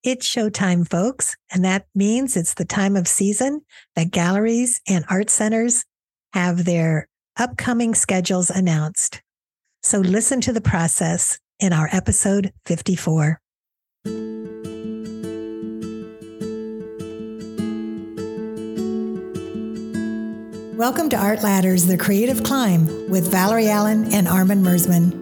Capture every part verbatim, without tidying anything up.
It's showtime, folks. And that means it's the time of season that galleries and art centers have their upcoming schedules announced. So listen to the process in our episode fifty-four. Welcome to Art Ladders, The Creative Climb with Valerie Allen and Armin Mersman.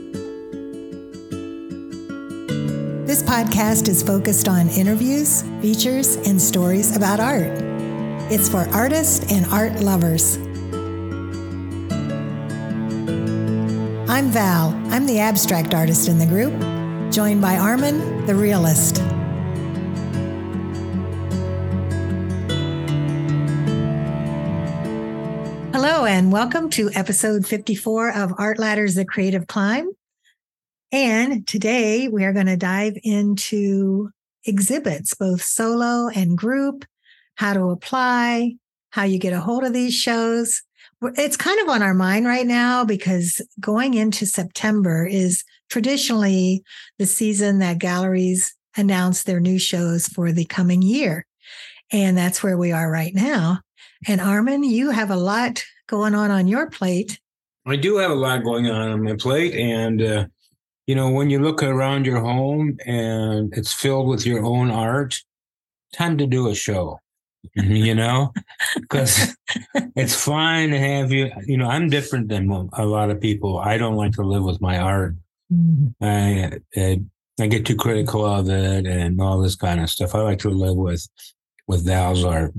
This podcast is focused on interviews, features, and stories about art. It's for artists and art lovers. I'm Val. I'm the abstract artist in the group, joined by Armin, the realist. Hello, and welcome to episode fifty-four of Art Ladders, The Creative Climb. And today we are going to dive into exhibits, both solo and group, how to apply, how you get a hold of these shows. It's kind of on our mind right now because going into September is traditionally the season that galleries announce their new shows for the coming year. And that's where we are right now. And Armin, you have a lot going on on your plate. I do have a lot going on on my plate. And, uh, you know, when you look around your home and it's filled with your own art, time to do a show, you know, because it's fine to have you, you know, I'm different than a lot of people. I don't like to live with my art. Mm-hmm. I, I, I get too critical of it and all this kind of stuff. I like to live with with Val's art.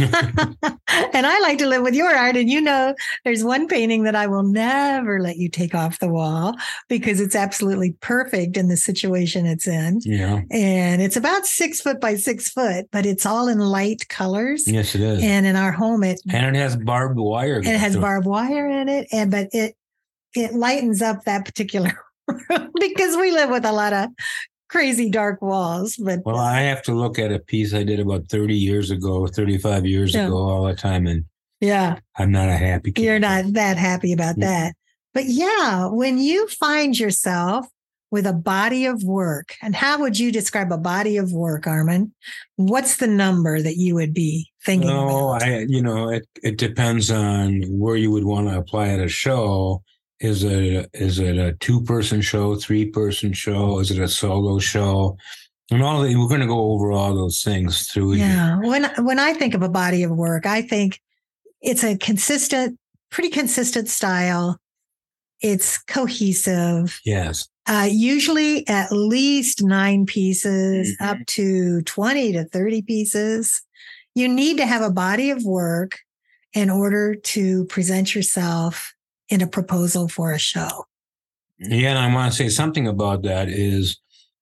And I like to live with your art. And you know, there's one painting that I will never let you take off the wall because it's absolutely perfect in the situation it's in. Yeah. And it's about six foot by six foot, but it's all in light colors. Yes, it is. And in our home, it and it has barbed wire. And it has barbed wire in it. And but it it lightens up that particular room because we live with a lot of crazy dark walls. But well, I have to look at a piece I did about thirty years ago, thirty-five years yeah. ago all the time. And yeah, I'm not a happy kid. You're not that happy about yeah. that. But yeah, when you find yourself with a body of work, and how would you describe a body of work, Armin? What's the number that you would be thinking no, about? I, you know, it, it depends on where you would want to apply at a show. Is it is it a two-person show, three-person show? Is it a solo show? And all the, we're going to go over all those things through. Yeah. Here. When when I think of a body of work, I think it's a consistent, pretty consistent style. It's cohesive. Yes. Uh, usually at least nine pieces, mm-hmm. up to twenty to thirty pieces. You need to have a body of work in order to present yourself in a proposal for a show. Yeah, and I want to say something about that is,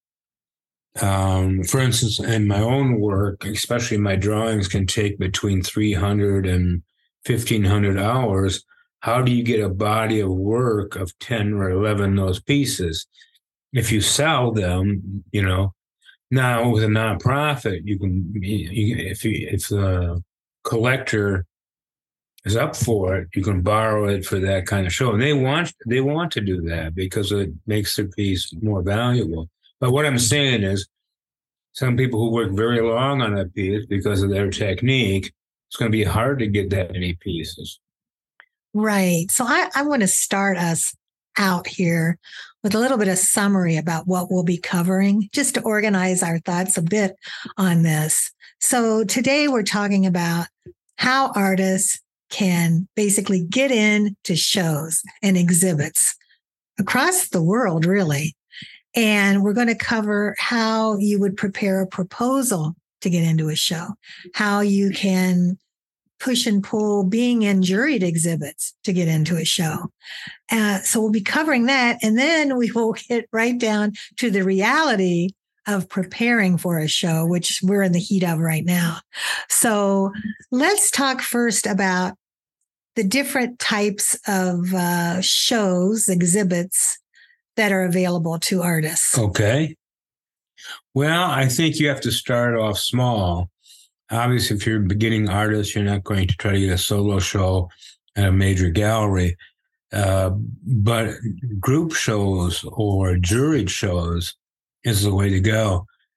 um, for instance, in my own work, especially my drawings can take between three hundred and fifteen hundred hours. How do you get a body of work of ten or eleven of those pieces? If you sell them, you know, now with a nonprofit, you can, you, if you, if the collector is up for it, you can borrow it for that kind of show. And they want they want to do that because it makes their piece more valuable. But what I'm saying is some people who work very long on a piece because of their technique, it's going to be hard to get that many pieces. Right. So I, I want to start us out here with a little bit of summary about what we'll be covering, just to organize our thoughts a bit on this. So today we're talking about how artists can basically get into shows and exhibits across the world, really. And we're going to cover how you would prepare a proposal to get into a show, how you can push and pull being in juried exhibits to get into a show. Uh, so we'll be covering that. And then we will get right down to the reality of preparing for a show, which we're in the heat of right now. So let's talk first about the different types of uh, shows, exhibits that are available to artists. Okay. Well, I think you have to start off small. Obviously, if you're a beginning artist, you're not going to try to get a solo show at a major gallery. Uh, but group shows or juried shows is the way to go.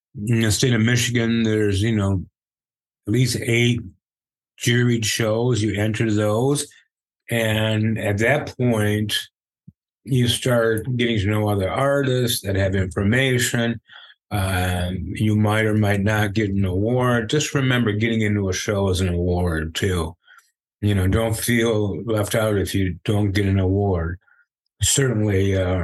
In the state of Michigan, there's, you know, at least eight juried shows. You enter those. And at that point, you start getting to know other artists that have information. Um, you might or might not get an award. Just remember, getting into a show is an award too. You know, don't feel left out if you don't get an award. Certainly, uh,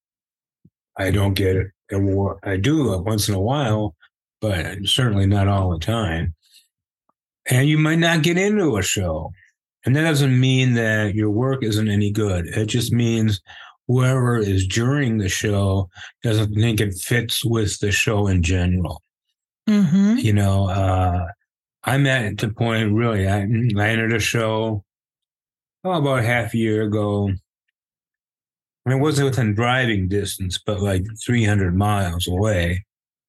I don't get an award. I do once in a while, but certainly not all the time. And you might not get into a show. And that doesn't mean that your work isn't any good. It just means whoever is jurying the show doesn't think it fits with the show in general. Mm-hmm. You know, uh, I'm at the point, really, I, I entered a show oh, about half a year ago. And it wasn't within driving distance, but like three hundred miles away.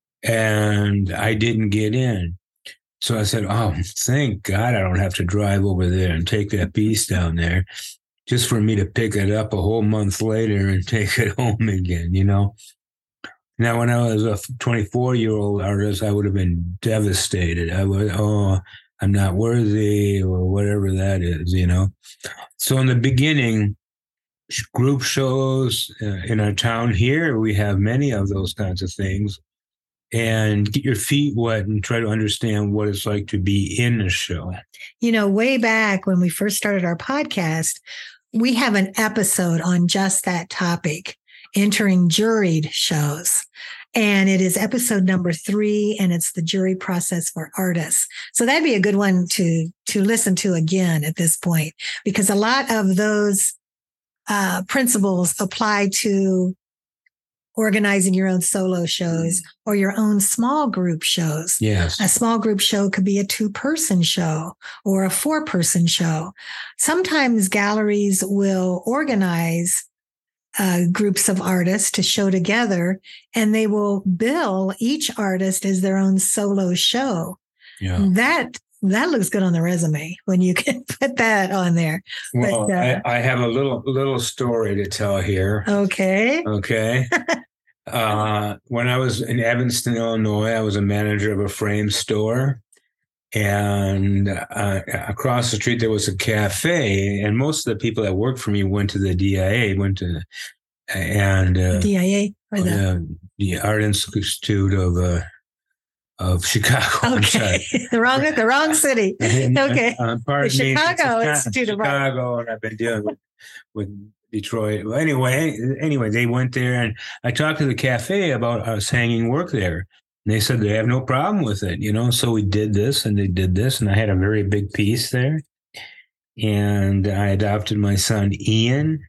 And I didn't get in. So I said, oh, thank God I don't have to drive over there and take that piece down there just for me to pick it up a whole month later and take it home again, you know? Now, when I was a twenty-four-year-old artist, I would have been devastated. I would, oh, I'm not worthy or whatever that is, you know? So in the beginning, group shows uh, in our town here, we have many of those kinds of things. And get your feet wet and try to understand what it's like to be in a show. You know, way back when we first started our podcast, we have an episode on just that topic, entering juried shows. And it is episode number three, and it's the jury process for artists. So that'd be a good one to, to listen to again at this point, because a lot of those uh, principles apply to organizing your own solo shows or your own small group shows. Yes. A small group show could be a two-person show or a four-person show. Sometimes galleries will organize uh, groups of artists to show together, and they will bill each artist as their own solo show. Yeah. That that looks good on the resume when you can put that on there. Well, but, uh, I, I have a little little story to tell here. Okay. Okay. Uh, when I was in Evanston, Illinois, I was a manager of a frame store. And uh, across the street, there was a cafe. And most of the people that worked for me went to the D I A, went to, and uh, D I A or the, uh, the Art Institute of uh, of Chicago. Okay, the wrong the wrong city. Okay, uh, pardon the me, Chicago it's Institute of Art. Chicago, and I've been dealing with, with Detroit. Well, anyway, anyway, they went there, and I talked to the cafe about us hanging work there. And they said they have no problem with it, you know. So we did this, and they did this, and I had a very big piece there. And I adopted my son Ian,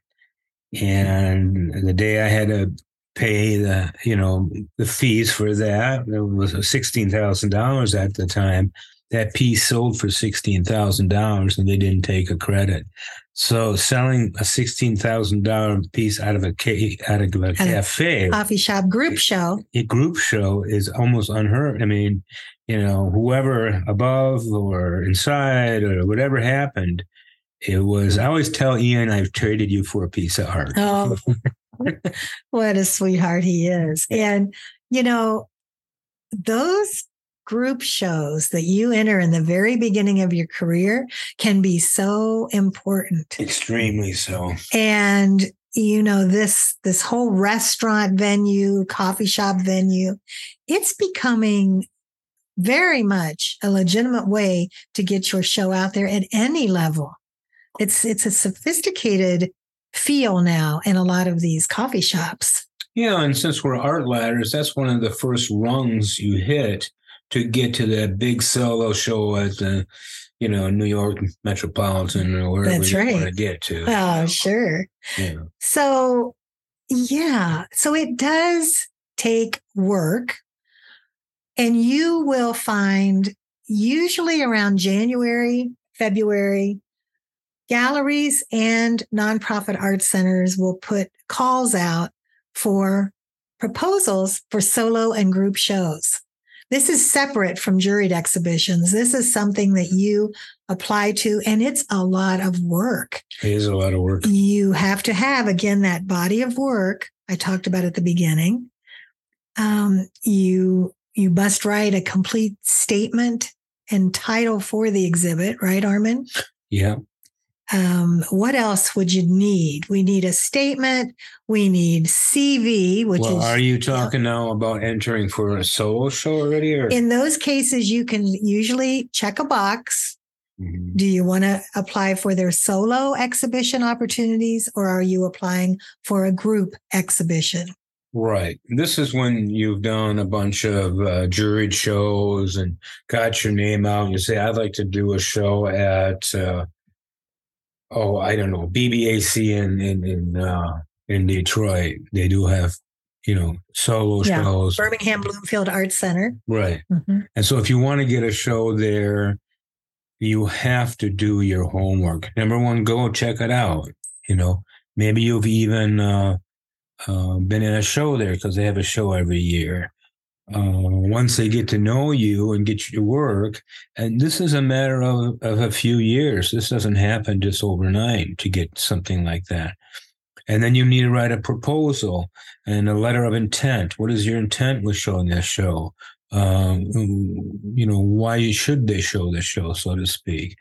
and the day I had to pay the, you know, the fees for that, it was sixteen thousand dollars at the time. That piece sold for sixteen thousand dollars, and they didn't take a credit. So selling a sixteen thousand dollars piece out of a ca- out of a cafe, coffee shop group show, a group show is almost unheard. I mean, you know, whoever above or inside or whatever happened, it was. I always tell Ian, I've traded you for a piece of art. Oh, what a sweetheart he is! And you know, those group shows that you enter in the very beginning of your career can be so important. Extremely so. And, you know, this, this whole restaurant venue, coffee shop venue, it's becoming very much a legitimate way to get your show out there at any level. It's, it's a sophisticated feel now in a lot of these coffee shops. Yeah. And since we're art ladders, that's one of the first rungs you hit to get to that big solo show at the, you know, New York Metropolitan or wherever That's you right. want to get to. Oh, sure. Yeah. So, yeah. So it does take work, and you will find usually around January, February, galleries and nonprofit art centers will put calls out for proposals for solo and group shows. This is separate from juried exhibitions. This is something that you apply to, and it's a lot of work. It is a lot of work. You have to have, again, that body of work I talked about at the beginning. Um, you you must write a complete statement and title for the exhibit, right, Armin? Yeah. Um, what else would you need? We need a statement. We need C V, which well, is. Are you talking yeah. now about entering for a solo show already? Or? In those cases, you can usually check a box. Mm-hmm. Do you want to apply for their solo exhibition opportunities, or are you applying for a group exhibition? Right. This is when you've done a bunch of uh, juried shows and got your name out and you say, I'd like to do a show at, uh, oh, I don't know, B B A C in, in, in, uh, in Detroit. They do have, you know, solo yeah. shows. Birmingham Bloomfield Arts Center. Right. Mm-hmm. And so if you want to get a show there, you have to do your homework. Number one, go check it out. You know, maybe you've even, uh, Uh, been in a show there because they have a show every year. Uh, once they get to know you and get you to work, and this is a matter of, of a few years. This doesn't happen just overnight to get something like that. And then you need to write a proposal and a letter of intent. What is your intent with showing this show? Um, you know, why should they show this show, so to speak?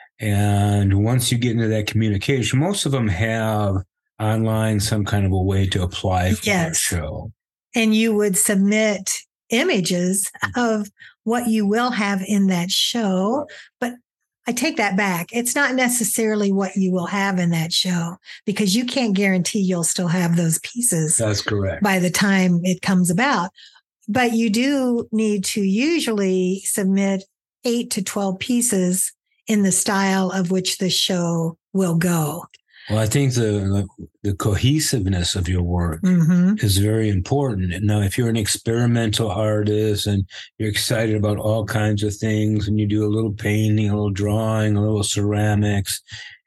And once you get into that communication, most of them have online some kind of a way to apply for yes. a show. And you would submit images of what you will have in that show. But I take that back. It's not necessarily what you will have in that show because you can't guarantee you'll still have those pieces. That's correct. By the time it comes about. But you do need to usually submit eight to twelve pieces in the style of which the show will go. Well, I think the the cohesiveness of your work mm-hmm. is very important. Now, if you're an experimental artist and you're excited about all kinds of things and you do a little painting, a little drawing, a little ceramics,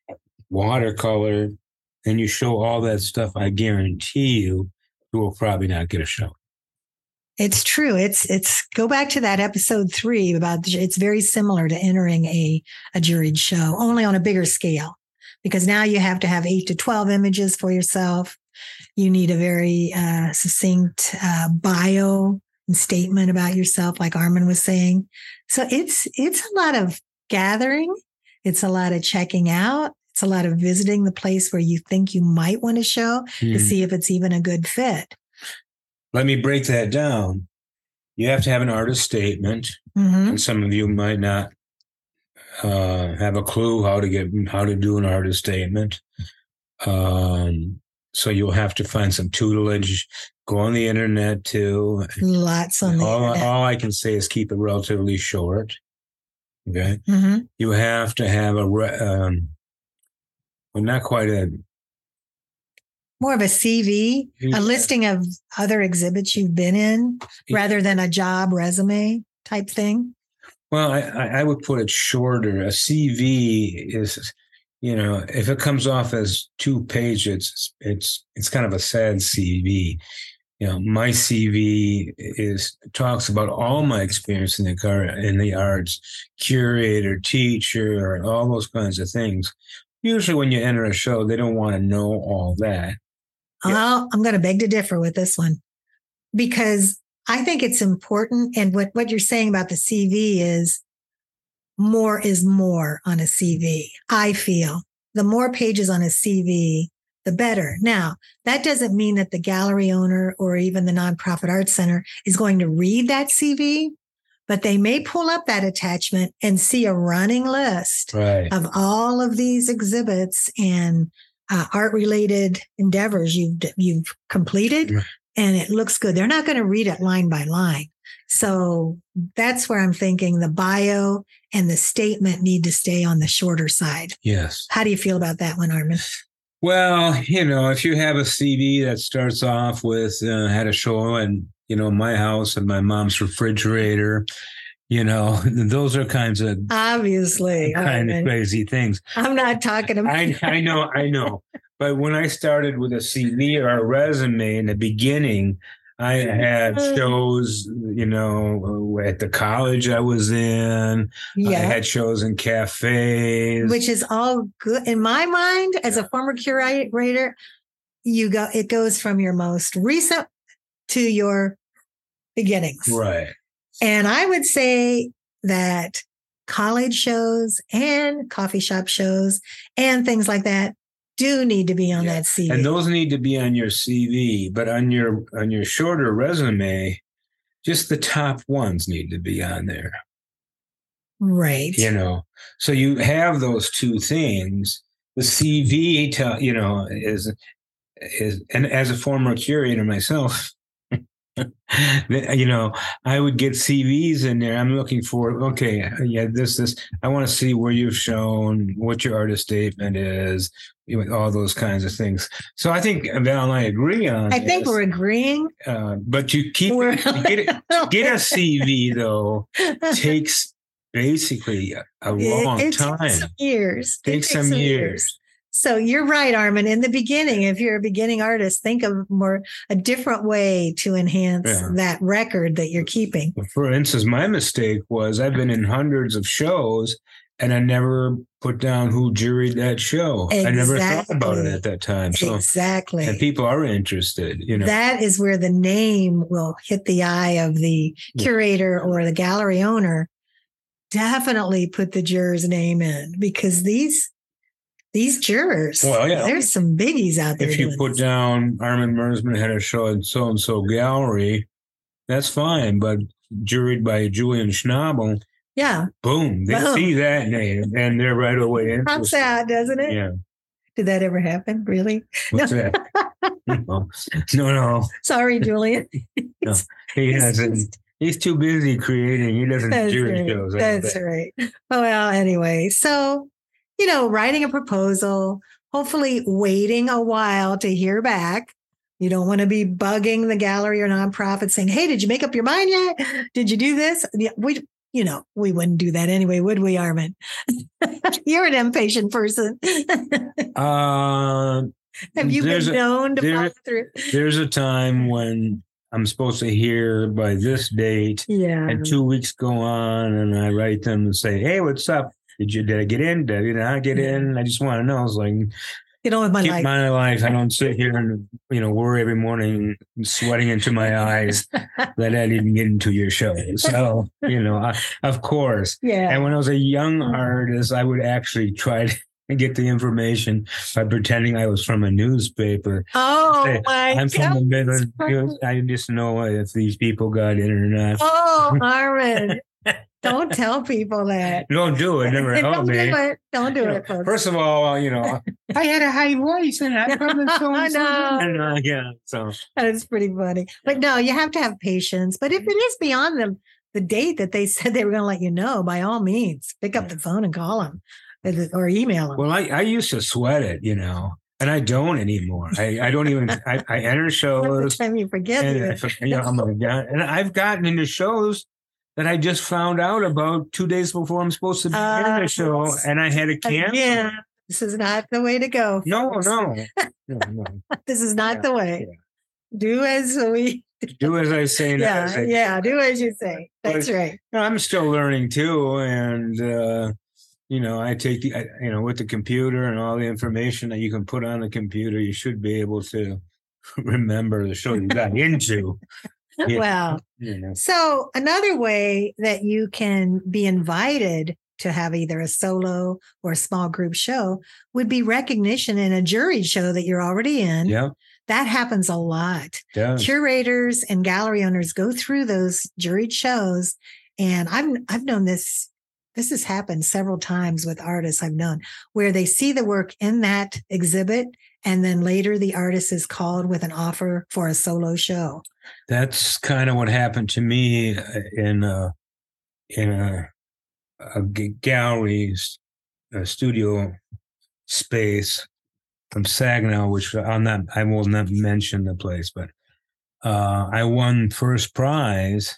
watercolor, and you show all that stuff, I guarantee you, you will probably not get a show. It's true. It's it's go back to that episode three about it's very similar to entering a, a juried show, only on a bigger scale. Because now you have to have eight to twelve images for yourself. You need a very uh, succinct uh, bio and statement about yourself, like Armin was saying. So it's it's a lot of gathering. It's a lot of checking out. It's a lot of visiting the place where you think you might want to show mm. to see if it's even a good fit. Let me break that down. You have to have an artist statement. Mm-hmm. And some of you might not Uh, have a clue how to get how to do an artist statement. Um, so you'll have to find some tutelage. Go on the internet too. Lots on the all, internet. All I can say is keep it relatively short. Okay. Mm-hmm. You have to have a um, well, not quite a more of a C V, yeah. a listing of other exhibits you've been in, rather than a job resume type thing. Well, I, I would put it shorter. A C V is, you know, if it comes off as two pages, it's it's kind of a sad C V. You know, my C V is talks about all my experience in the car in the arts, curator, teacher, all those kinds of things. Usually, when you enter a show, they don't want to know all that. Well, I'm going to beg to differ with this one because I think it's important. And what, what you're saying about the C V is more is more on a C V. I feel the more pages on a C V, the better. Now, that doesn't mean that the gallery owner or even the nonprofit art center is going to read that C V, but they may pull up that attachment and see a running list right. of all of these exhibits and uh, art-related endeavors you've you've completed. Right. And it looks good. They're not going to read it line by line. So that's where I'm thinking the bio and the statement need to stay on the shorter side. Yes. How do you feel about that one, Armin? Well, you know, if you have a C V that starts off with uh, had a show in, you know, my house and my mom's refrigerator, you know, those are kinds of obviously kind Armin. of crazy things. I'm not talking about. I, I know, I know. But when I started with a C V or a resume in the beginning, I had shows, you know, at the college I was in. Yeah. I had shows in cafes. Which is all good. In my mind, as a former curator, you go, it goes from your most recent to your beginnings. Right. And I would say that college shows and coffee shop shows and things like that do need to be on yeah. that C V. And those need to be on your C V, but on your on your shorter resume, just the top ones need to be on there. Right. You know, so you have those two things. The C V, you know, is is and as a former curator myself, you know, I would get C Vs in there. I'm looking for, okay, yeah, this, this, I want to see where you've shown, what your artist statement is, you know, all those kinds of things. So I think Val and I agree on I this. think we're agreeing. Uh, but you keep, it, to get, it, to get a C V, though, takes basically a, a long it, it time. Takes some years. It takes, takes some, some years. years. So you're right, Armin. In the beginning, if you're a beginning artist, think of more a different way to enhance yeah. that record that you're keeping. For instance, my mistake was I've been in hundreds of shows and I never put down who juried that show. Exactly. I never thought about it at that time. So, exactly. And people are interested, you know. That is where the name will hit the eye of the curator yeah. or the gallery owner. Definitely put the juror's name in, because these These jurors, well, yeah. there's some biggies out there. If you put this. down Armin Mersman had a show at so-and-so gallery, that's fine. But juried by Julian Schnabel, yeah, boom, they boom. see that name and they're right away interested. Pops out, doesn't it? Yeah. Did that ever happen? Really? What's no. that? no, no, no. Sorry, Julian. no, he hasn't. He's too busy creating. He doesn't jury right. shows. That's right. Oh, well, anyway, so. You know, writing a proposal, hopefully waiting a while to hear back. You don't want to be bugging the gallery or nonprofit saying, hey, did you make up your mind yet? Did you do this? Yeah, we, you know, we wouldn't do that anyway, would we, Armin? You're an impatient person. uh, Have you been known to there, follow through? There's a time when I'm supposed to hear by this date. Yeah. And two weeks go on and I write them and say, hey, what's up? Did you did I get in? Did I not get in? I just want to know. I was like, you know, with my keep life. my life. I don't sit here and, you know, worry every morning, sweating into my eyes that I didn't get into your show. So, you know, I, of course. Yeah. And when I was a young artist, I would actually try to get the information by pretending I was from a newspaper. Oh, say, my I'm God. from the Midlands. I just know if these people got in or not. Oh, Armin. Don't tell people that. Don't do it. Never Don't me. do it. Don't do you it, know, folks. First of all, you know, I had a high voice and I probably so and no. yeah, so that's pretty funny. But no, you have to have patience. But if it is beyond the the date that they said they were going to let you know, by all means, pick up the phone and call them or email them. Well, I, I used to sweat it, you know. And I don't anymore. I, I don't even. I, I enter shows. Every time you forget and, it. You know, I'm like, and I've gotten into shows that I just found out about two days before I'm supposed to be uh, in the show, and I had to cancel. Yeah, this is not the way to go. No, no, no, no. This is not yeah, the way. Yeah. Do as we do as I say. Yeah, I say. yeah. Do as you say. That's but, right. I'm still learning too, and uh, you know, I take the, I, you know, with the computer and all the information that you can put on the computer, you should be able to remember the show you got into. Yeah. Well, yeah. So another way that you can be invited to have either a solo or a small group show would be recognition in a juried show that you're already in. Yeah. That happens a lot. Yeah. Curators and gallery owners go through those juried shows. And I've, I've known this, this has happened several times with artists I've known, where they see the work in that exhibit and then later the artist is called with an offer for a solo show. That's kind of what happened to me in a, in a, a gallery, a studio space from Saginaw, which I'll not, I will not mention the place, but uh, I won first prize.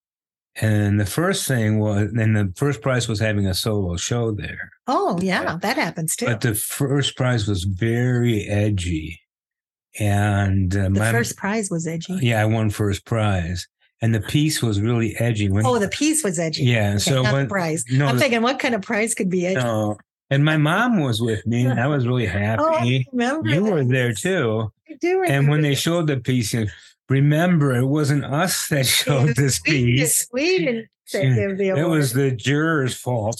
And the first thing was, and the first prize was having a solo show there. Oh, yeah, that happens too. But the first prize was very edgy. And uh, the my, first prize was edgy. Yeah, I won first prize. And the piece was really edgy. When, oh, the piece was edgy. Yeah. Okay, so not when, the prize. No, I'm the, thinking, what kind of prize could be edgy? No. And my mom was with me, and I was really happy. Oh, I remember you that. were there too. I do remember and when they that. showed the piece, remember, it wasn't us that showed It- this we piece. didn't, we didn't say give the It award. was the jurors' fault.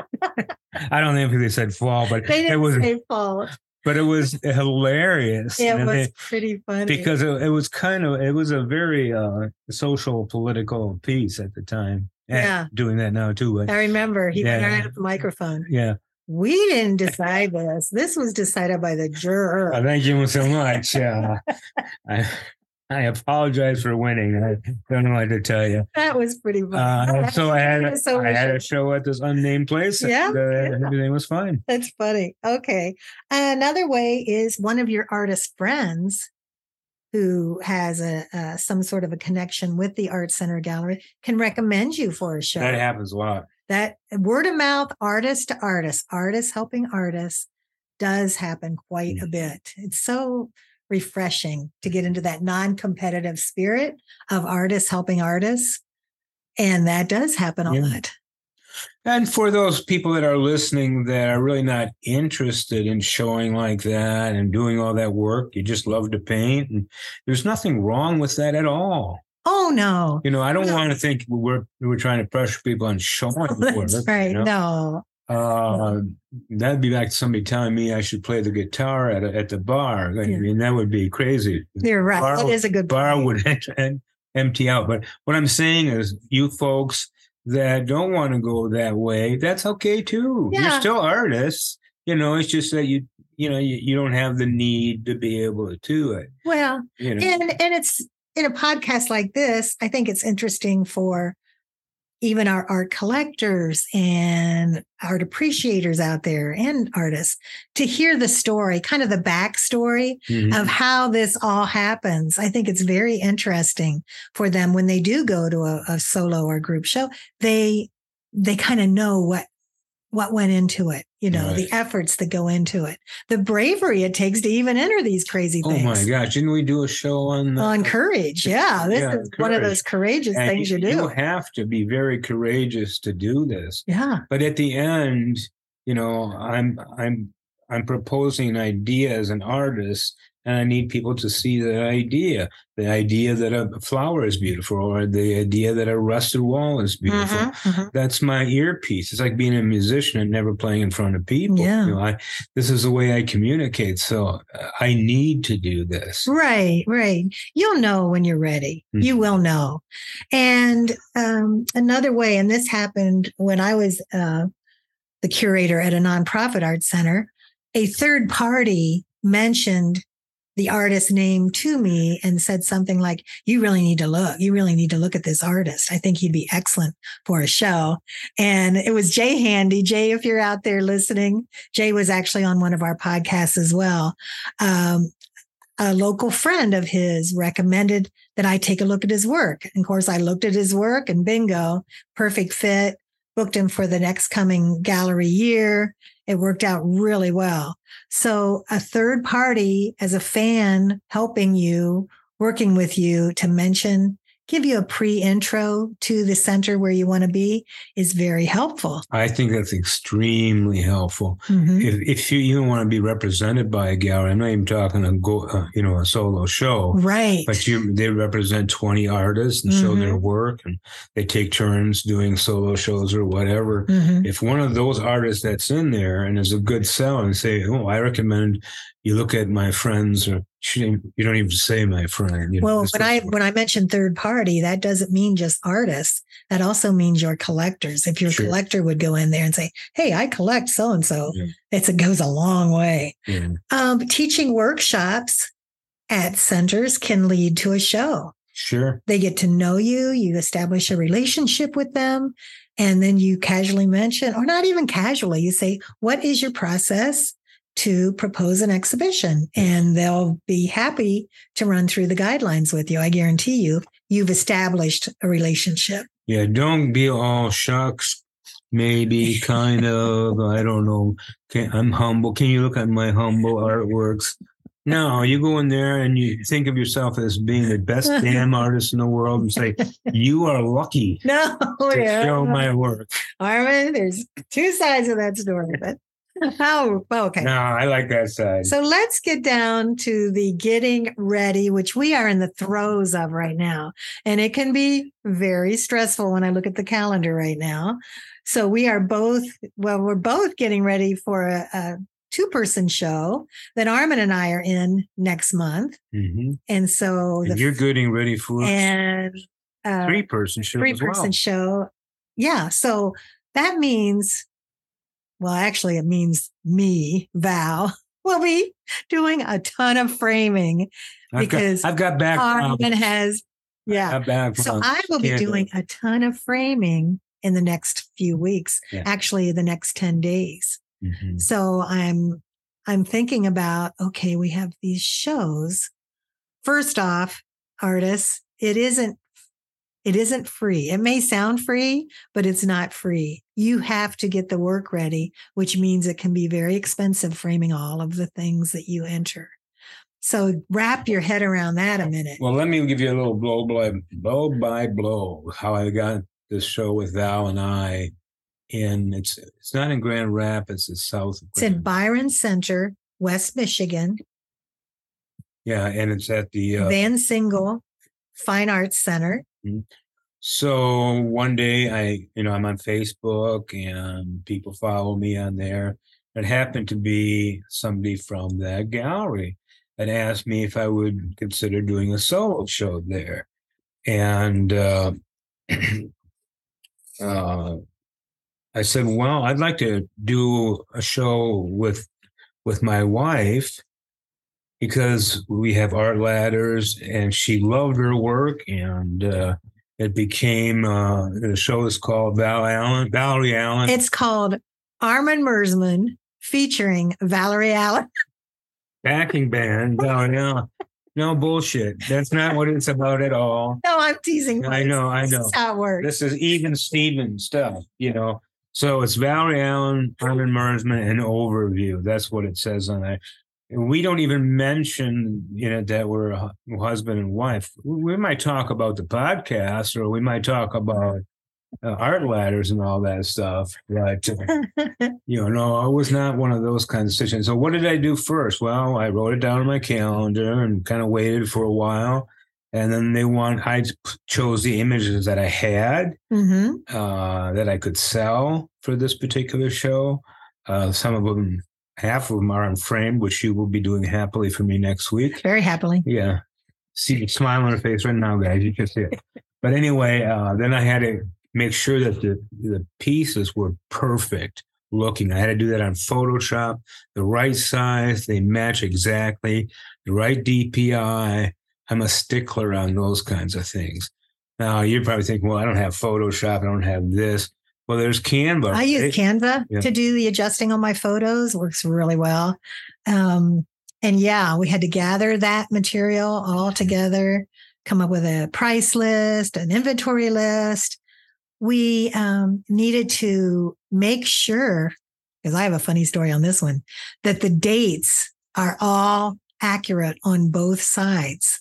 I don't think they said fault, but They it didn't was. say fault. But it was hilarious. It And was it- pretty funny. because it, it was kind of it was a very uh, social political piece at the time. And Yeah. doing that now too. But I remember he went Yeah. right at the microphone. yeah. We didn't decide this. This was decided by the juror. Well, thank you so much. Uh, I I apologize for winning. I don't know what to tell you. That was pretty funny. Uh, so I had a, So I had a much- show at this unnamed place. Yeah, and, uh, yeah. everything was fine. That's funny. Okay. Another way is one of your artist friends who has a, uh, some sort of a connection with the Art Center Gallery can recommend you for a show. That happens a lot. That word of mouth, artist to artist, artists helping artists does happen quite a bit. It's so refreshing to get into that non-competitive spirit of artists helping artists. And that does happen a Yeah. lot. And for those people that are listening that are really not interested in showing like that and doing all that work, you just love to paint, and there's nothing wrong with that at all. Oh, no. You know, I don't No. want to think we're we're trying to pressure people on showing work. That's right. you know? No. Uh, that'd be like somebody telling me I should play the guitar at a, at the bar. I Yeah. mean, that would be crazy. You're right. Bar That would- is a good bar point. would em- empty out. But what I'm saying is, you folks that don't want to go that way, that's okay too. Yeah. You're still artists. You know, it's just that you you know you, you don't have the need to be able to do it. Well, You know, and and it's in a podcast like this, I think it's interesting for even our art collectors and art appreciators out there and artists to hear the story, kind of the backstory Mhm. of how this all happens. I think it's very interesting for them when they do go to a, a solo or group show. They they kind of know what what went into it, you know, Right. the efforts that go into it, the bravery it takes to even enter these crazy Oh things. my gosh! Didn't we do a show on On uh, courage. Yeah. This Yeah, is one of courage. those courageous and things you, you, do. you have to be very courageous to do this. Yeah. But at the end, you know, I'm I'm I'm proposing an idea as an artist, and I need people to see that idea. The idea that a flower is beautiful, or the idea that a rusted wall is beautiful. Mhm, mhm. That's my earpiece. It's like being a musician and never playing in front of people. Yeah. You know, I this is the way I communicate. So uh, I need to do this. Right, right. You'll know when you're ready. Mhm. You will know. And um, another way, and this happened when I was uh, the curator at a nonprofit art center, a third party mentioned the artist's name to me and said something like, you really need to look. You really need to look at this artist. I think he'd be excellent for a show. And it was Jay Handy. Jay, if you're out there listening, Jay was actually on one of our podcasts as well. Um, a local friend of his recommended that I take a look at his work. And of course, I looked at his work and bingo, perfect fit, booked him for the next coming gallery year. It worked out really well. So a third party as a fan helping you, working with you to mention, give you a pre-intro to the center where you want to be is very helpful. I think that's extremely helpful. Mhm. If, if you even want to be represented by a gallery, I'm not even talking a go, uh, you know, a solo show, Right. but you they represent twenty artists and show their work, and they take turns doing solo shows or whatever. Mhm. If one of those artists that's in there and is a good sell and say, "Oh, I recommend you look at my friends," or you don't even say my friend. You know, Well, this when is- I when I mentioned third party, that doesn't mean just artists. That also means your collectors. If your Sure. collector would go in there and say, "Hey, I collect so and so," Yeah. it's it goes a long way. Yeah. Um, teaching workshops at centers can lead to a show. Sure. They get to know you. You establish a relationship with them, and then you casually mention, or not even casually, you say, "What is your process to propose an exhibition?" And they'll be happy to run through the guidelines with you. I guarantee you, you've established a relationship. Yeah, don't be all shucks, maybe, kind of. I don't know. Can, I'm humble. Can you look at my humble artworks? No, you go in there and you think of yourself as being the best damn artist in the world and say, you are lucky No, to yeah. show my work. Armin, there's two sides of that story, but Oh, well, okay. No, I like that side. So let's get down to the getting ready, which we are in the throes of right now. And it can be very stressful when I look at the calendar right now. So we are both, well, we're both getting ready for a, a two person show that Armin and I are in next month. Mm-hmm. And so and the, you're getting ready for and uh, three person show. Three as person well. show. Yeah. So that means, well, actually, it means me, Val, will be doing a ton of framing because I've got, I've got background. Armin has, yeah. Background. So I will be doing a ton of framing in the next few weeks, yeah. actually the next ten days. Mm-hmm. So I'm, I'm thinking about, okay, we have these shows. First off, artists, it isn't It isn't free. It may sound free, but it's not free. You have to get the work ready, which means it can be very expensive framing all of the things that you enter. So wrap your head around that a minute. Well, let me give you a little blow by blow by blow how I got this show with Val and I. And it's it's not in Grand Rapids, it's south of It's in Byron Center, West Michigan. Yeah, and it's at the uh, Van Single Fine Arts Center. Mm-hmm. So one day I, you know, I'm on Facebook and people follow me on there. It happened to be somebody from that gallery that asked me if I would consider doing a solo show there. And uh, uh, I said, well, I'd like to do a show with with my wife because we have art ladders and she loved her work, and uh, it became, uh, the show is called Val Allen, Valerie Allen. It's called Armin Mersman featuring Valerie Allen. Backing band. No, no, no bullshit. That's not what it's about at all. No, I'm teasing. I know, I know. This is how it works. This is even Steven stuff, you know. So it's Valerie Allen, Armin Mersman, and overview. That's what it says on it. We don't even mention, you know, that we're a husband and wife. We might talk about the podcast, or we might talk about uh, art ladders and all that stuff. But, uh, you know, no, it was not one of those kinds of situations. So what did I do first? Well, I wrote it down on my calendar and kind of waited for a while. And then they want, I chose the images that I had, mm-hmm. uh, that I could sell for this particular show. Uh, some of them, half of them are unframed, which you will be doing happily for me next week. Very happily. Yeah. See the smile on her face right now, guys. You can see it. But anyway, uh, then I had to make sure that the, the pieces were perfect looking. I had to do that on Photoshop, the right size, they match exactly, the right D P I. I'm a stickler on those kinds of things. Now, you're probably thinking, well, I don't have Photoshop. I don't have this. Well, there's Canva. I use right? Canva yeah. to do the adjusting on my photos. Works really well. Um, and yeah, we had to gather that material all together, come up with a price list, an inventory list. We um, needed to make sure, because I have a funny story on this one, that the dates are all accurate on both sides.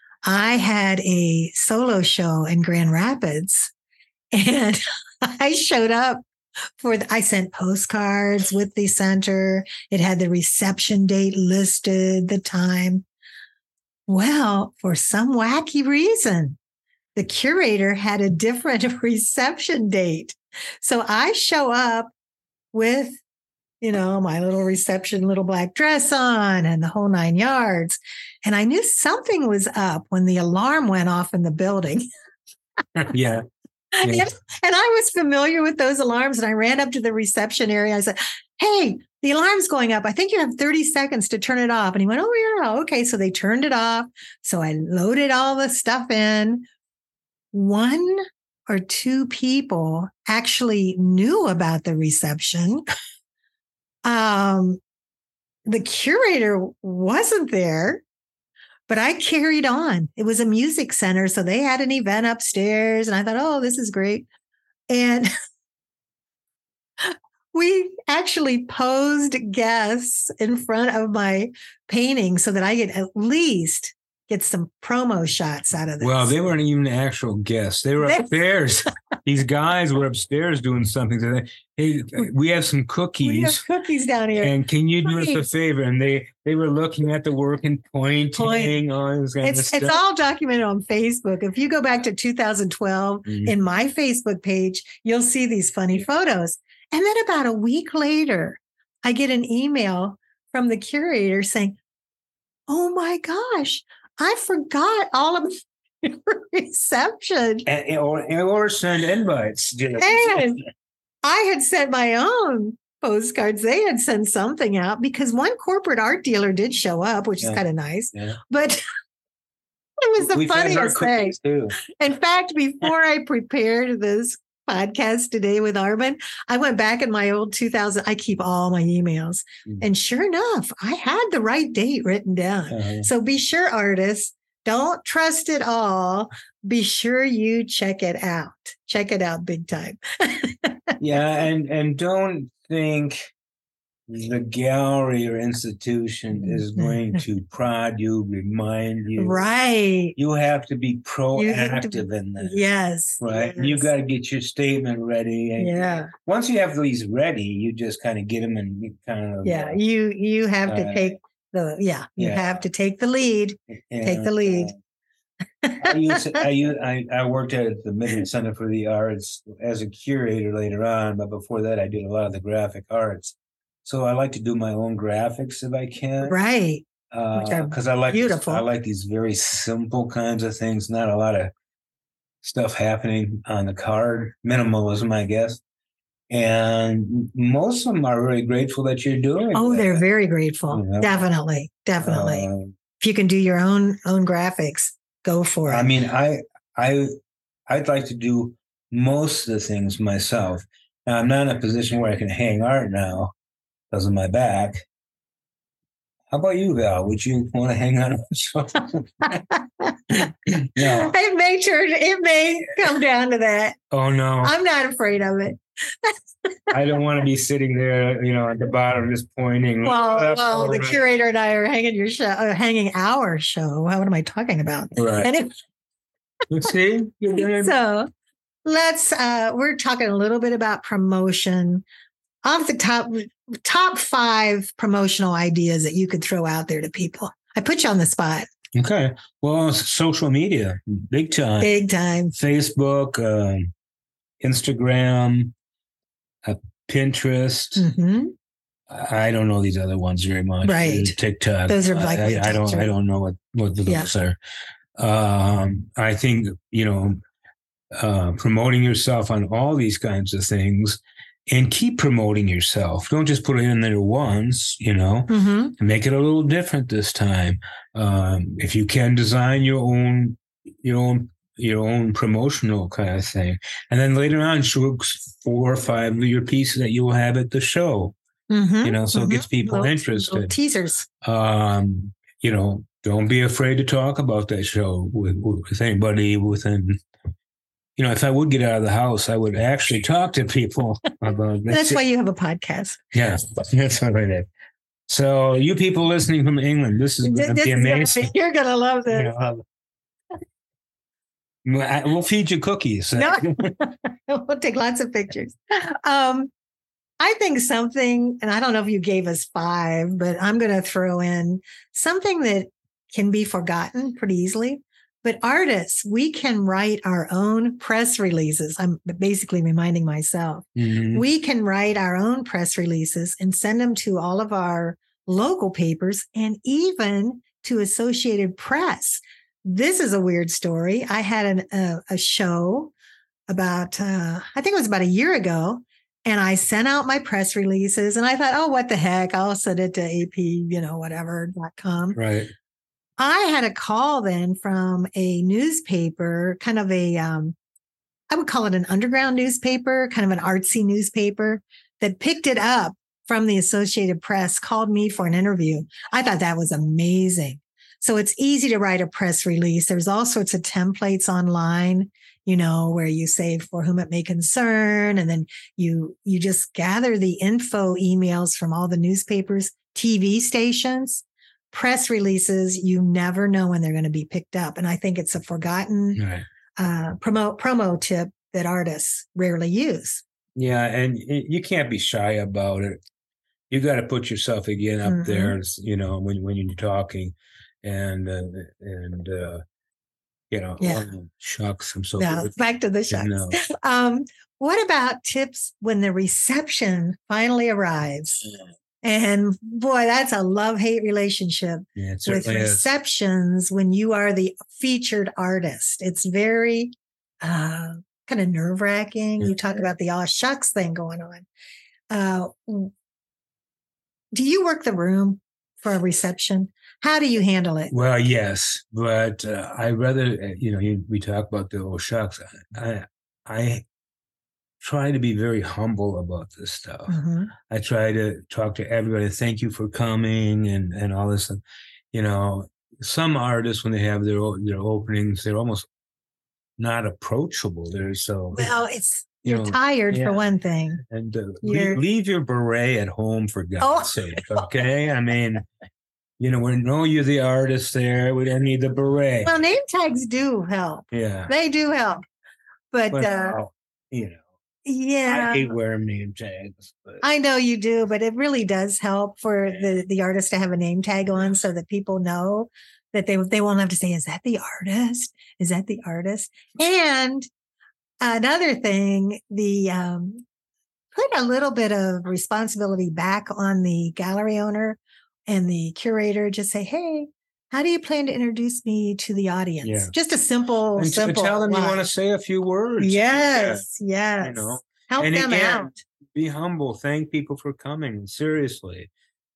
I had a solo show in Grand Rapids, and I showed up for, the, I sent postcards with the center. It had the reception date listed, the time. Well, for some wacky reason, the curator had a different reception date. So I show up with, you know, my little reception, little black dress on and the whole nine yards. And I knew something was up when the alarm went off in the building. yeah. yeah. And, and I was familiar with those alarms, and I ran up to the reception area. I said, hey, the alarm's going up. I think you have thirty seconds to turn it off. And he went, oh, yeah, okay. So they turned it off. So I loaded all the stuff in. One or two people actually knew about the reception. Um, the curator wasn't there, but I carried on. It was a music center, so they had an event upstairs, and I thought, oh, this is great. And we actually posed guests in front of my painting so that I could at least get some promo shots out of this. Well, they weren't even actual guests. They were upstairs. These guys were upstairs doing something. So they, hey, we have some cookies. We have cookies down here. And can you do us a favor? And they they were looking at the work and pointing. Point. All this kind it's, of stuff. It's all documented on Facebook. If you go back to two thousand twelve mm-hmm. in my Facebook page, you'll see these funny photos. And then about a week later, I get an email from the curator saying, oh my gosh, I forgot all of your reception. And, or, or send invites. And I had sent my own postcards. They had sent something out because one corporate art dealer did show up, which yeah. is kind of nice. Yeah. But it was the we funniest thing. Too. In fact, before I prepared this podcast today with Armin, I went back in my old two thousand. I keep all my emails. Mm. And sure enough, I had the right date written down. Uh-huh. So be sure, artists, don't trust it all. Be sure you check it out. Check it out big time. Yeah. And, and don't think the gallery or institution is going to prod you, remind you. Right. You have to be proactive to be, in that. Yes. Right. Yes. You got to get your statement ready. And yeah. Once you have these ready, you just kind of get them and kind of. Yeah. Uh, you you have to uh, take the, yeah, you yeah. have to take the lead. And, take the lead. Uh, I, used to, I, used, I, I worked at the Midland Center for the Arts as a curator later on, but before that, I did a lot of the graphic arts. So I like to do my own graphics if I can. Right. Because uh, I like beautiful. This, I like these very simple kinds of things, not a lot of stuff happening on the card. Minimalism, I guess. And most of them are really grateful that you're doing Oh, that. They're very grateful. You know? Definitely. Definitely. Uh, if you can do your own own graphics, go for it. I mean, I I I'd like to do most of the things myself. Now, I'm not in a position where I can hang art now because of my back. How about you, Val? Would you want to hang on? No. It may turn, it may come down to that. Oh, no. I'm not afraid of it. I don't want to be sitting there, you know, at the bottom just pointing. Well, well the right. curator and I are hanging your show, uh, hanging our show. What am I talking about? Right. And it, see? So let's, uh, we're talking a little bit about promotion. Off the top, top five promotional ideas that you could throw out there to people. I put you on the spot. Okay. Well, social media, big time. Big time. Facebook, uh, Instagram, uh, Pinterest. Mm-hmm. I don't know these other ones very much. Right. TikTok. Those are like I, I don't. I don't know what what those yeah. are. Um, I think you know, uh, promoting yourself on all these kinds of things. And keep promoting yourself. Don't just put it in there once, you know, mm-hmm. and make it a little different this time. Um, if you can design your own, your own, your own promotional kind of thing. And then later on, show four or five of your pieces that you will have at the show, mm-hmm. you know, so mm-hmm. it gets people little, interested. Little teasers. Um, you know, don't be afraid to talk about that show with, with anybody within. You know, if I would get out of the house, I would actually talk to people about this. That's why you have a podcast. Yeah, that's what I did. So you people listening from England, this is going to be amazing. Gonna, you're going to love this. You know, we'll feed you cookies. No, we'll take lots of pictures. Um, I think something, and I don't know if you gave us five, but I'm going to throw in something that can be forgotten pretty easily. But artists, we can write our own press releases. I'm basically reminding myself. Mm-hmm. We can write our own press releases and send them to all of our local papers and even to Associated Press. This is a weird story. I had an, uh, a show about, uh, I think it was about a year ago, and I sent out my press releases and I thought, oh, what the heck? I'll send it to A P, you know, whatever, dot com. Right. I had a call then from a newspaper, kind of a, um, I would call it an underground newspaper, kind of an artsy newspaper that picked it up from the Associated Press, called me for an interview. I thought that was amazing. So it's easy to write a press release. There's all sorts of templates online, you know, where you say for whom it may concern. And then you, you just gather the info emails from all the newspapers, T V stations. press releases, you never know when they're going to be picked up. And I think it's a forgotten Right. uh, promo, promo tip that artists rarely use. Yeah. And you can't be shy about it. You got to put yourself again up Mm-hmm. there, you know, when, when you're talking and, uh, and, uh, you know, Yeah. oh, shucks, I'm so Yeah, good. back to the shucks. No. Um, what about tips when the reception finally arrives? Yeah. And boy, that's a love-hate relationship Yeah, it with certainly is. receptions when you are the featured artist. It's very uh, kind of nerve-wracking. You talk about the aw shucks thing going on. Uh, do you work the room for a reception? How do you handle it? Well, yes, but uh, I rather, uh, you know, you, we talk about the oh shucks. I, I try to be very humble about this stuff. Mm-hmm. I try to talk to everybody. Thank you for coming and, and all this stuff. You know, some artists, when they have their their openings, they're almost not approachable. They're so well, it's you you're know, tired yeah. for one thing, and uh, leave, leave your beret at home for God's oh. sake. Okay, I mean, you know, we know you're the artist there. We don't need the beret. Well, name tags do help. Yeah, they do help, but well, uh, you know. yeah, I hate wearing name tags. But. I know you do, but it really does help for the, the artist to have a name tag on so that people know that they they won't have to say, is that the artist? Is that the artist? And another thing, the um, put a little bit of responsibility back on the gallery owner and the curator. Just say, hey, how do you plan to introduce me to the audience? Yeah. Just a simple, and simple. Tell them line. you want to say a few words. Yes, yeah. yes. You know, help and them again, out. Be humble. Thank people for coming. Seriously,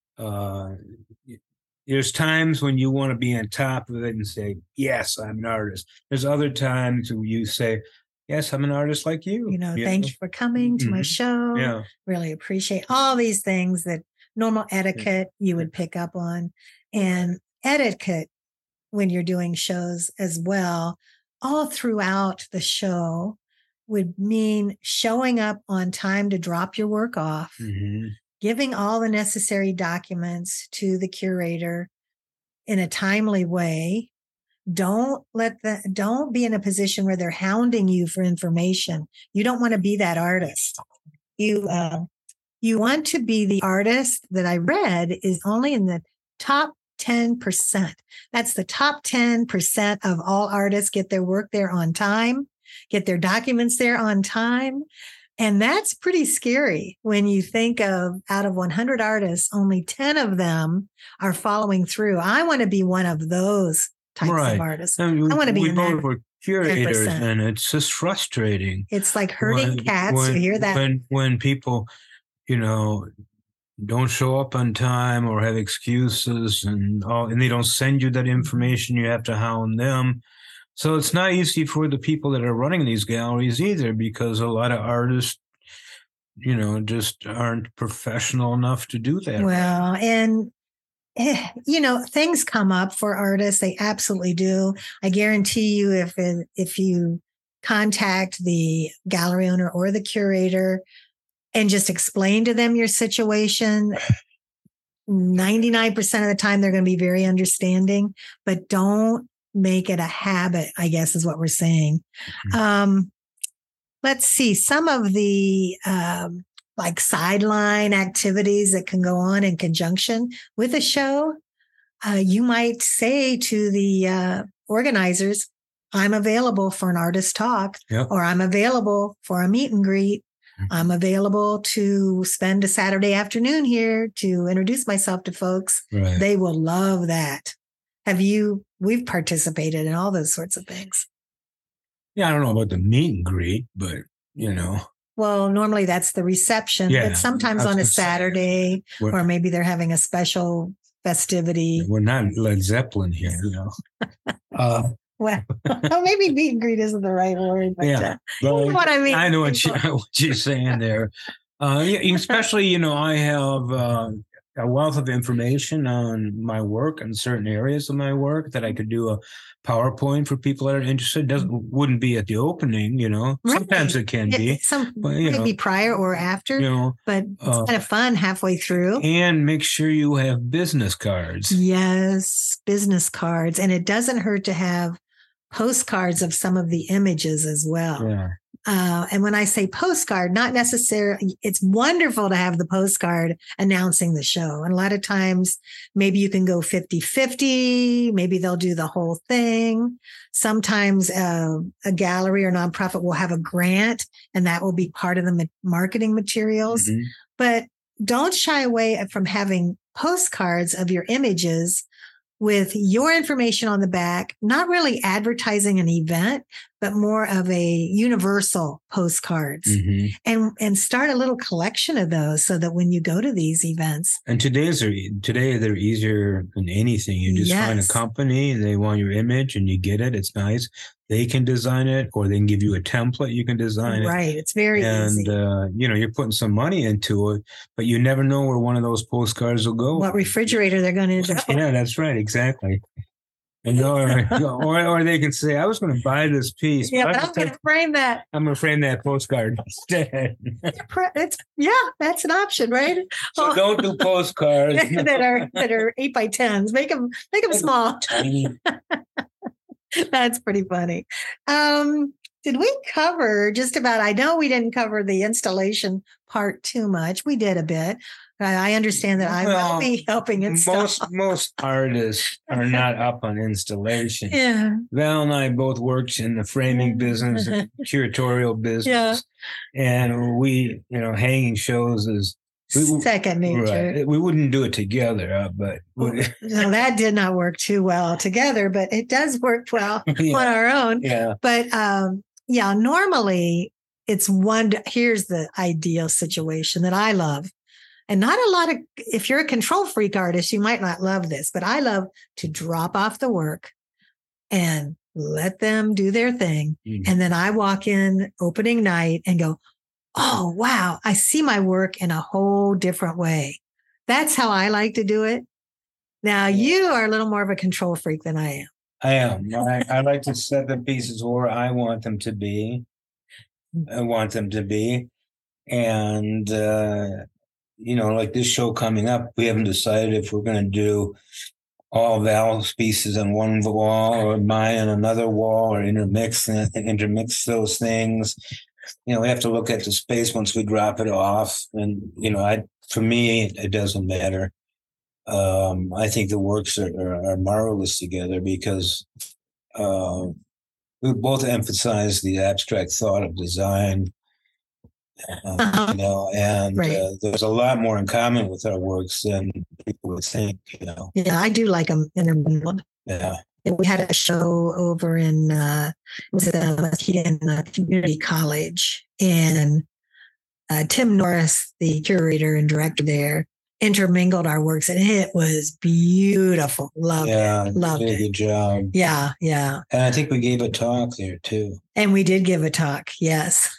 uh, there's times when you want to be on top of it and say, "Yes, I'm an artist." There's other times where you say, "Yes, I'm an artist like you." You know, you thank know? you for coming to mm-hmm. my show. Yeah. Really appreciate all these things that normal etiquette you would pick up on, and etiquette when you're doing shows as well, all throughout the show would mean showing up on time to drop your work off, mm-hmm. giving all the necessary documents to the curator in a timely way. Don't let the, don't be in a position where they're hounding you for information. You don't want to be that artist. You, uh, you want to be the artist that I read is only in the top ten percent. That's the top ten percent of all artists get their work there on time, get their documents there on time. And that's pretty scary when you think of out of one hundred artists, only ten of them are following through. I want to be one of those types right. of artists. I, mean, I want to be we in both that were curators, ten percent. And it's just frustrating. It's like herding when, cats. When, you hear that? When, when people, you know, don't show up on time or have excuses and all, and they don't send you that information, you have to hound them. So it's not easy for the people that are running these galleries either, because a lot of artists, you know, just aren't professional enough to do that. Well, and eh, you know, things come up for artists. They absolutely do. I guarantee you, if if you contact the gallery owner or the curator and just explain to them your situation, ninety-nine percent of the time they're going to be very understanding, but don't make it a habit, I guess is what we're saying. Mm-hmm. Um, let's see, some of the um, like sideline activities that can go on in conjunction with a show. Uh, you might say to the uh, organizers, I'm available for an artist talk, yep. or I'm available for a meet and greet. I'm available to spend a Saturday afternoon here to introduce myself to folks. Right. They will love that. Have you, we've participated in all those sorts of things. Yeah, I don't know about the meet and greet, but, you know. Well, normally that's the reception, yeah, but sometimes on a Saturday, or maybe they're having a special festivity. We're not Led Zeppelin here, you know. uh, Well, maybe meet and greet isn't the right word, but, yeah, uh, but you know what I mean. I know what, you, what you're saying there. Uh, especially, you know, I have uh, a wealth of information on my work and certain areas of my work that I could do a PowerPoint for people that are interested. Doesn't wouldn't be at the opening, you know. Right. Sometimes it can it, be. Some but, you maybe know, prior or after, you know, but it's uh, kind of fun halfway through. And make sure you have business cards. Yes, business cards. And it doesn't hurt to have postcards of some of the images as well. Yeah. Uh, and when I say postcard, not necessarily, it's wonderful to have the postcard announcing the show. And a lot of times, maybe you can go fifty-fifty, maybe they'll do the whole thing. Sometimes uh, a gallery or nonprofit will have a grant, and that will be part of the ma- marketing materials. Mm-hmm. But don't shy away from having postcards of your images with your information on the back, not really advertising an event, but more of a universal postcards, mm-hmm. and and start a little collection of those so that when you go to these events. And today's are today they're easier than anything. You just yes. find a company, they want your image and you get it. It's nice. They can design it, or they can give you a template. You can design right. it. Right. It's very and, easy. And, uh, you know, you're putting some money into it, but you never know where one of those postcards will go. What refrigerator they're going to end up. Yeah, that's right. Exactly. And or, or, or they can say, I was going to buy this piece. Yeah, but but I'm going to frame that. I'm going to frame that postcard instead. It's, yeah, that's an option, right? So oh. don't do postcards. that are that are eight by tens. Make them, make them small. That's pretty funny. Um, did we cover just about, I know we didn't cover the installation part too much. We did a bit. I understand that I well, will be helping install. Most most artists are not up on installation. Yeah. Val and I both worked in the framing business, and curatorial business. Yeah. And we, you know, hanging shows is we, second nature. Right. We wouldn't do it together, uh, but no, that did not work too well together, but it does work well yeah. on our own. Yeah. But um, yeah, normally it's one. Here's the ideal situation that I love. And not a lot of, if you're a control freak artist, you might not love this, but I love to drop off the work and let them do their thing. Mm-hmm. And then I walk in opening night and go, oh, wow, I see my work in a whole different way. That's how I like to do it. Now, you are a little more of a control freak than I am. I am. I, I like to set the pieces where I want them to be. I want them to be. And, uh, you know, like this show coming up, we haven't decided if we're going to do all Val's pieces on one wall or mine on another wall, or intermix intermix those things. You know, we have to look at the space once we drop it off. And, you know, I for me, it doesn't matter. Um, I think the works are, are, are marvelous together because uh, we both emphasize the abstract thought of design. Uh, uh-huh. You know, and right. uh, there's a lot more in common with our works than people would think. You know, yeah, I do like them intermingled. Yeah, and we had a show over in uh, it was at in uh, Community College, and uh, Tim Norris, the curator and director there, intermingled our works, and it was beautiful. Loved yeah, it. Loved did it. a good job. Yeah, yeah. And I think we gave a talk there too. And we did give a talk, yes.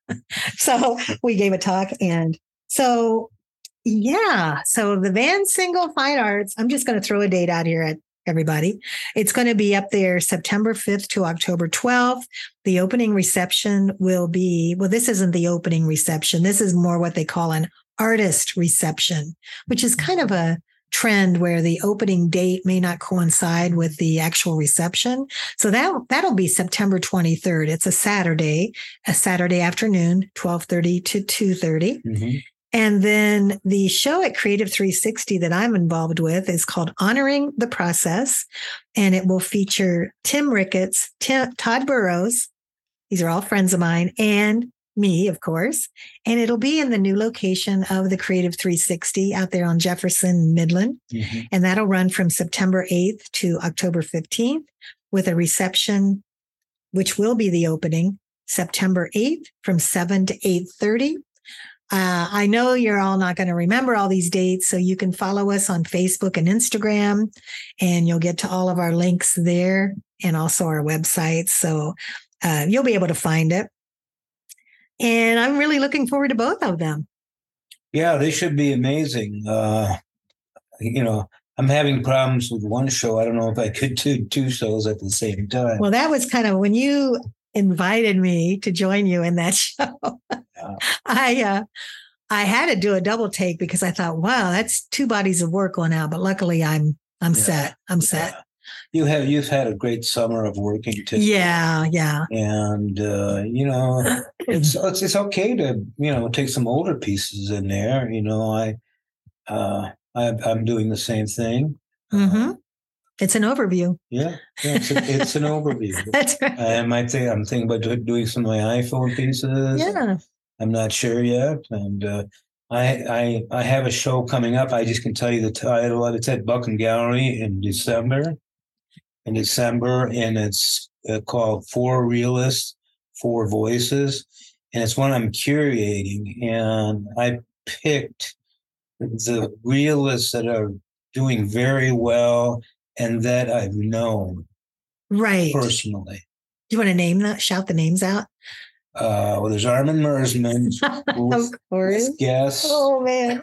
So we gave a talk, and so yeah. So the Van Single Fine Arts. I'm just going to throw a date out here at everybody. It's going to be up there September fifth to October twelfth. The opening reception will be, well, this isn't the opening reception. This is more what they call an artist reception, which is kind of a trend where the opening date may not coincide with the actual reception. So that, that'll be September twenty-third. It's a Saturday, a Saturday afternoon, twelve thirty to two thirty. Mm-hmm. And then the show at Creative three sixty that I'm involved with is called Honoring the Process. And it will feature Tim Ricketts, Tim, Todd Burrows. These are all friends of mine, and me, of course. And it'll be in the new location of the Creative three sixty out there on Jefferson, Midland. Mm-hmm. And that'll run from September eighth to October fifteenth with a reception, which will be the opening September eighth from seven to eight thirty. Uh, I know you're all not going to remember all these dates, so you can follow us on Facebook and Instagram, and you'll get to all of our links there and also our website. So uh, you'll be able to find it. And I'm really looking forward to both of them. Yeah, they should be amazing. Uh, you know, I'm having problems with one show. I don't know if I could do two shows at the same time. Well, that was kind of when you invited me to join you in that show. Yeah. I uh, I had to do a double take because I thought, wow, that's two bodies of work going out. But luckily, I'm I'm yeah. set. I'm yeah. set. You have you've had a great summer of working too. Yeah, yeah. And uh, you know, it's, it's it's okay to you know take some older pieces in there. You know, I uh, I I'm doing the same thing. Mm-hmm. Uh, it's an overview. Yeah, yeah it's, a, it's an overview. That's right. I might think I'm thinking about doing some of my iPhone pieces. Yeah, I'm not sure yet, and uh, I I I have a show coming up. I just can tell you the title. It's at Buckham Gallery in December. In December, and it's uh, called Four Realists, Four Voices, and it's one I'm curating. And I picked the realists that are doing very well and that I've known, right, personally. Do you want to name that? Shout the names out. Uh, well, there's Armin Mersman. Of course. Yes. Oh man.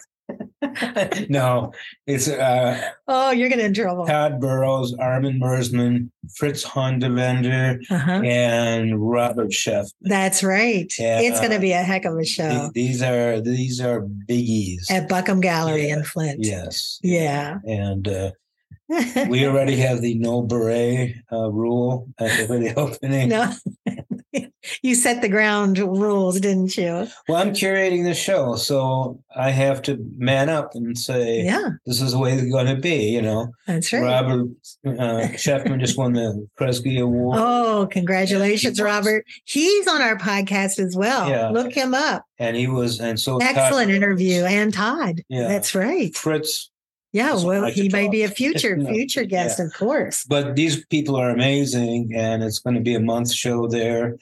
No, it's uh oh, you're gonna in trouble. Todd Burrows, Armin Mersman, Fritz Hundevender, uh-huh. and Robert Sheff. That's right. And, it's gonna be a heck of a show. These are these are biggies at Buckham Gallery yeah. in Flint. Yes. Yeah. And uh, we already have the no beret uh, rule at the opening. No. You set the ground rules, didn't you? Well, I'm curating the show, so I have to man up and say, yeah, this is the way it's going to be, you know. That's right. Robert uh, Sheffman just won the Kresge Award. Oh, congratulations, yeah, Robert. He's on our podcast as well. Yeah. Look him up. And he was, and so excellent Todd, interview. And Todd. Yeah. That's right. Fritz. Yeah, well, like he may talk. be a future, no. future guest, yeah. of course. But these people are amazing, and it's going to be a month show there.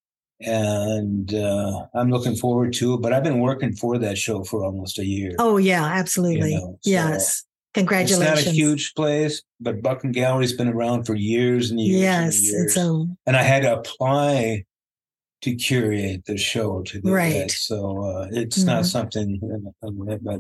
And uh, I'm looking forward to it. But I've been working for that show for almost a year. Oh, yeah, absolutely. You know, so yes. Congratulations. It's not a huge place, but Buckham Gallery's been around for years and years. Yes. And, years. It's a... and I had to apply to curate the show to do right. that. So uh, it's mm-hmm. not something, but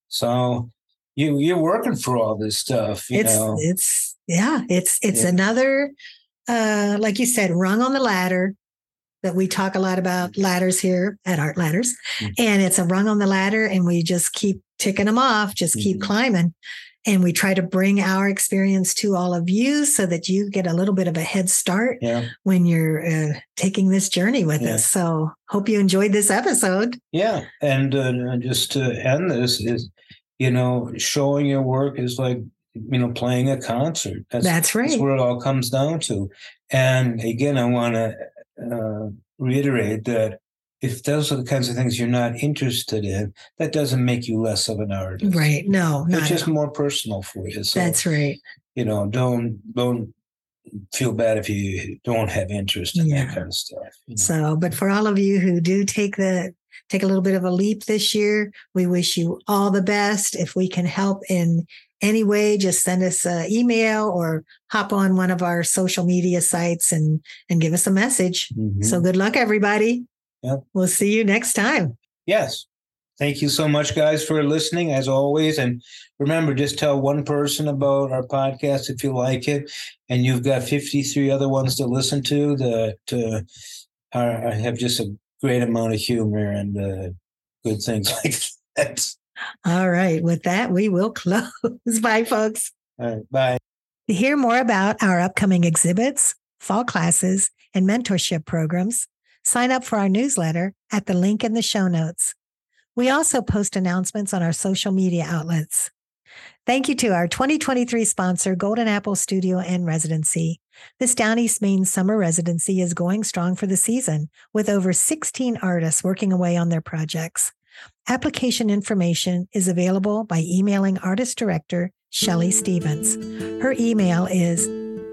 so you, you're working for all this stuff. You it's, know? it's, yeah, it's, it's yeah. another, uh, like you said, rung on the ladder. That we talk a lot about ladders here at Art Ladders. Mm-hmm. And it's a rung on the ladder, and we just keep ticking them off, just mm-hmm. keep climbing. And we try to bring our experience to all of you so that you get a little bit of a head start yeah. when you're uh, taking this journey with yeah. us. So hope you enjoyed this episode. Yeah. And uh, just to end this is, you know, showing your work is like, you know, playing a concert. That's, that's right. That's where it all comes down to. And again, I want to Uh, reiterate that if those are the kinds of things you're not interested in, that doesn't make you less of an artist. Right. No, it's just more personal for you. So, that's right. You know, don't don't feel bad if you don't have interest in yeah. that kind of stuff. You know? So, but for all of you who do take the take a little bit of a leap this year, we wish you all the best. If we can help in anyway, just send us an email or hop on one of our social media sites and, and give us a message. Mm-hmm. So good luck, everybody. Yep. We'll see you next time. Yes. Thank you so much, guys, for listening, as always. And remember, just tell one person about our podcast if you like it. And you've got fifty-three other ones to listen to that uh, are, have just a great amount of humor and uh, good things like that. All right. With that, we will close. Bye, folks. All right. Bye. To hear more about our upcoming exhibits, fall classes, and mentorship programs, sign up for our newsletter at the link in the show notes. We also post announcements on our social media outlets. Thank you to our twenty twenty-three sponsor, Golden Apple Studio and Residency. This Down East Maine summer residency is going strong for the season, with over sixteen artists working away on their projects. Application information is available by emailing artist director Shelley Stevens. Her email is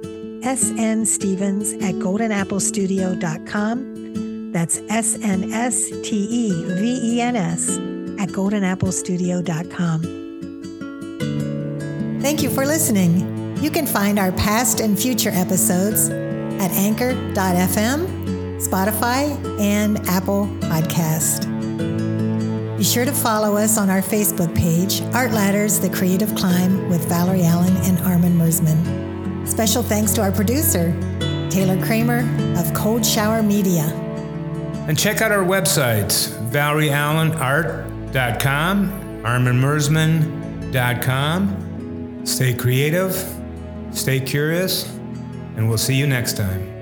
snstevens at golden apple studio dot com. That's S N S T E V E N S at golden apple studio dot com. Thank you for listening. You can find our past and future episodes at anchor dot f m, Spotify, and Apple Podcast. Be sure to follow us on our Facebook page, Art Ladders, The Creative Climb with Valerie Allen and Armin Mersman. Special thanks to our producer, Taylor Kramer of Cold Shower Media. And check out our websites, valerie allen art dot com, armin mersman dot com. Stay creative, stay curious, and we'll see you next time.